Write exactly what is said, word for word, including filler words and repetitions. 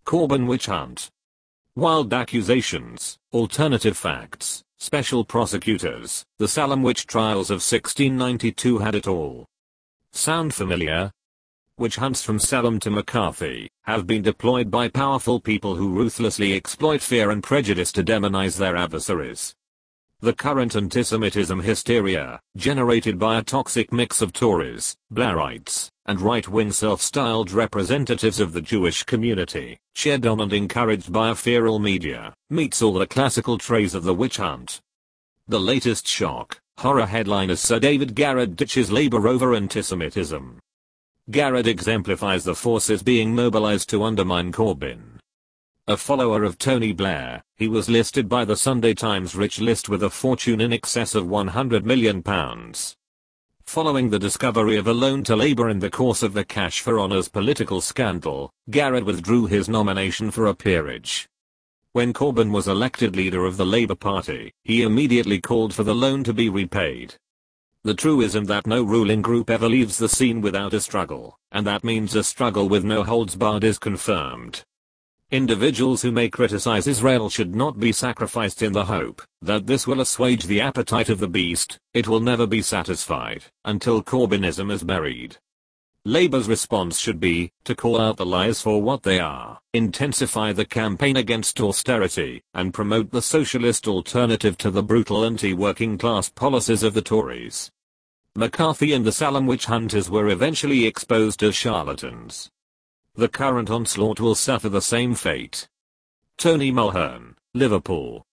Corbyn witch hunt. Wild accusations, alternative facts, special prosecutors, the Salem witch trials of sixteen ninety-two had it all. Sound familiar? Witch hunts from Salem to McCarthy have been deployed by powerful people who ruthlessly exploit fear and prejudice to demonize their adversaries. The current antisemitism hysteria, generated by a toxic mix of Tories, Blairites, and right-wing self-styled representatives of the Jewish community, shared on and encouraged by a feral media, meets all the classical traits of the witch hunt. The latest shock, horror headline is Sir David Garrett ditches Labour over antisemitism. Garrett exemplifies the forces being mobilized to undermine Corbyn. A follower of Tony Blair, he was listed by the Sunday Times rich list with a fortune in excess of one hundred million pounds. Following the discovery of a loan to Labour in the course of the Cash for Honours political scandal, Garrett withdrew his nomination for a peerage. When Corbyn was elected leader of the Labour Party, he immediately called for the loan to be repaid. The truism that no ruling group ever leaves the scene without a struggle, and that means a struggle with no holds barred, is confirmed. Individuals who may criticize Israel should not be sacrificed in the hope that this will assuage the appetite of the beast. It will never be satisfied until Corbynism is buried. Labour's response should be to call out the lies for what they are, intensify the campaign against austerity, and promote the socialist alternative to the brutal anti-working class policies of the Tories. McCarthy and the Salem witch hunters were eventually exposed as charlatans. The current onslaught will suffer the same fate. Tony Mulhern, Liverpool.